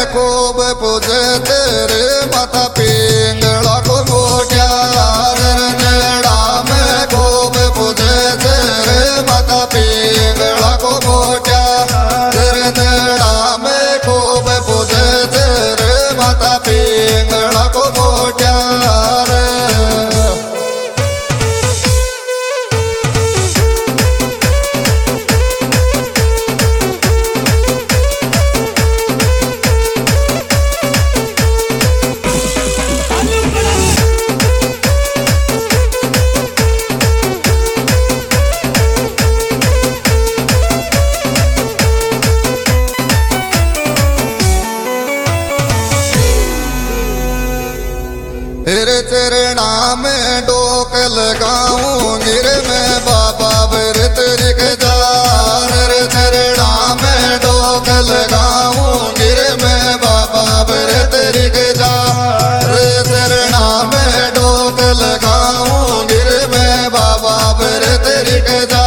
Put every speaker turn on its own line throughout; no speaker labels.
खूब पूजे तेरे माता पिंगला को मोट्या रंजड़ा में खूब पूजे तेरे माता पिंगला को मोट्या रंजड़ा में खूब पूजे तेरे माता पिंगला को मोट्या तेरे चरणा में डोक लगाऊं गिर में बाबा व्रत लिख जा रे चरणा में डोक लगाऊं गिर में बाबा व्रत लिख जा रे चरणा में डोक लगाऊं गिर में बाबा व्रत लिख जा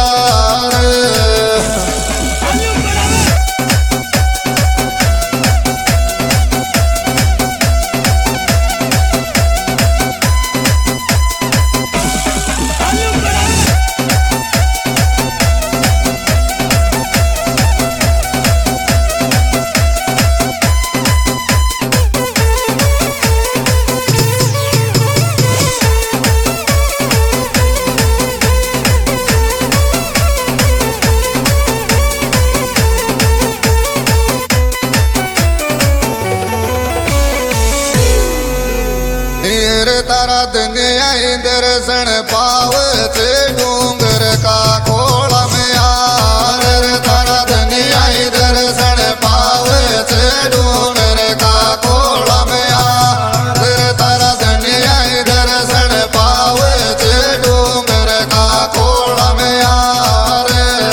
तारा दुनिया दर्शन पावे डूंगर का खोला में यार तारा दुनिया दर्शन पावे डूंगर का खोला में यार तारा दुनिया दर्शन पावे डूंगर का खोला में यार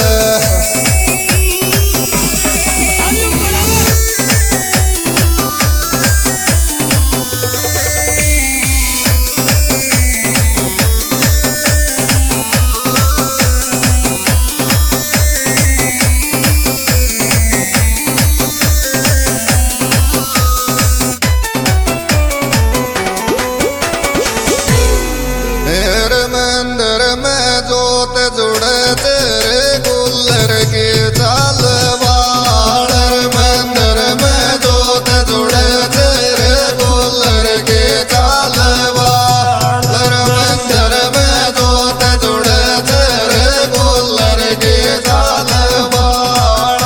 मंदिर में जोत जुड़े तेरे गुल्लर की चाल वाड़ मंदिर में जोत जुड़े तेरे गुल्लर की चाल वाड़ मंदिर में जोत जुड़े तेरे गुल्लर की चाल वाड़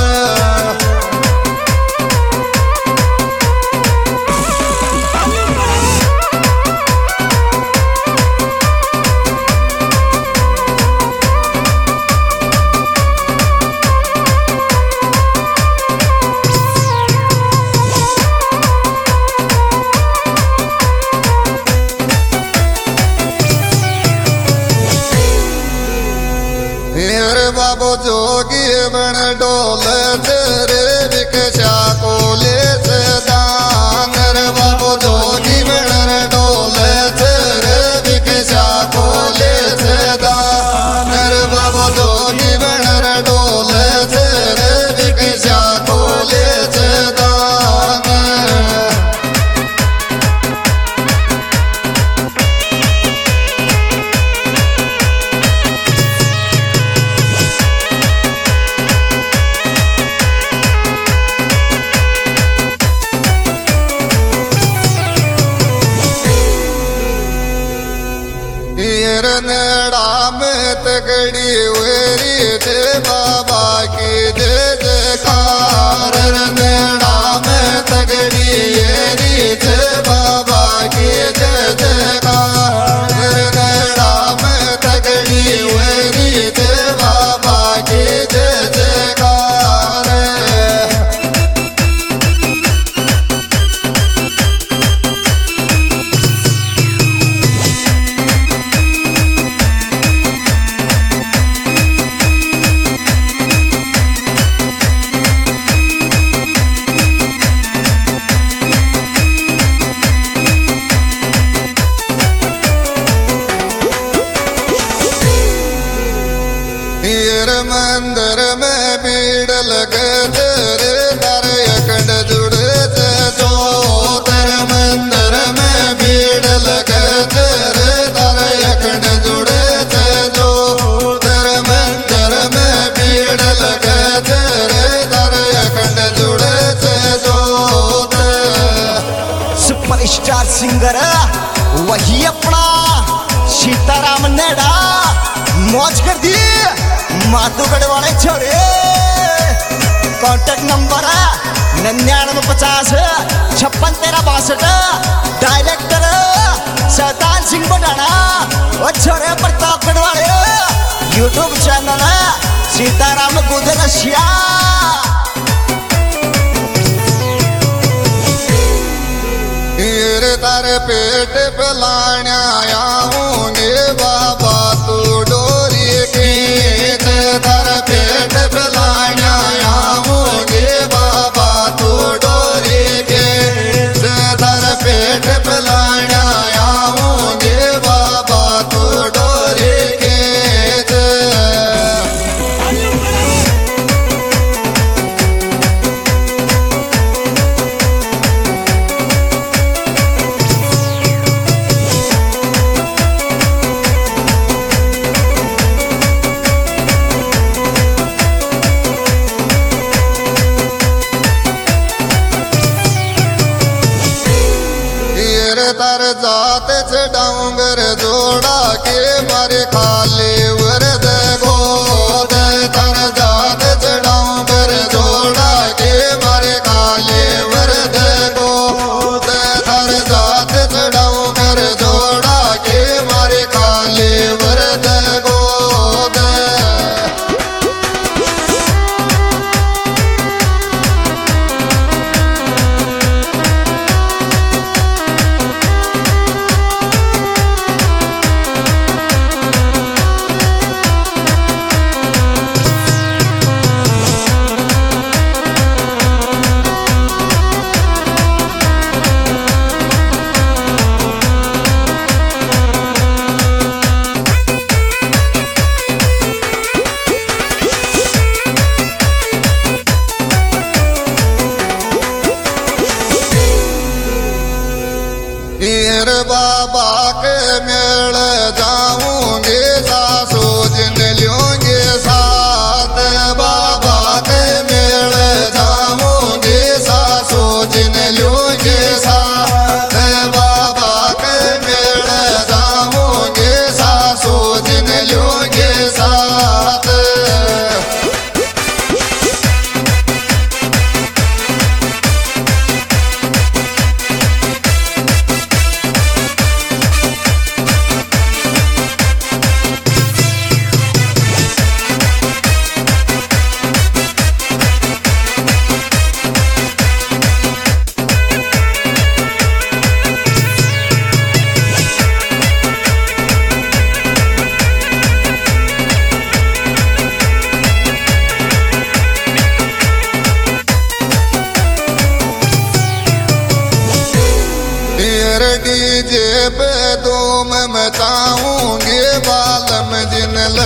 बाबू जोगी बन डोल तेरे विकशा को ले दान बाबू जोगी बन डोल तेरे विकशा को ले दान बाबू जोगी बन डोल तेरे विकशा को ले दान
स्टार सिंगर वही अपना सीताराम नेड़ा मौज कर दी माधोगढ़ वाले छोरे। Contact number 9950561362। Director Shaitan Singh Badana और छोरे प्रतापगढ़ वाले। YouTube channel Sitaram Gujarsiya.
तारे पेट पिलाने आऊंगे बाबा तू डोरी के। तारे पेट पिलाने आऊंगे बाबा तू डोरी के। तारे पेट पिलाने आऊंगे बाबा तू डोरी के। तर जात डांगर जोड़ा के मारे खाली वरद गोद। तर जात डांगर जोड़ा के मारे खाली वरद गोद। तर जात डांगर जोड़ा के मारे खाली वरद गोद। बाबा के मेल जाऊंगे सासू जिन लूंगे साथ। बाबा के मेल जाऊंगे सासू जिन लूंगे साथ। बाबा के मेल जाऊंगे सासू जिन लूंगे साथ। डीजे पे धूम मचाऊंगे बालम जिन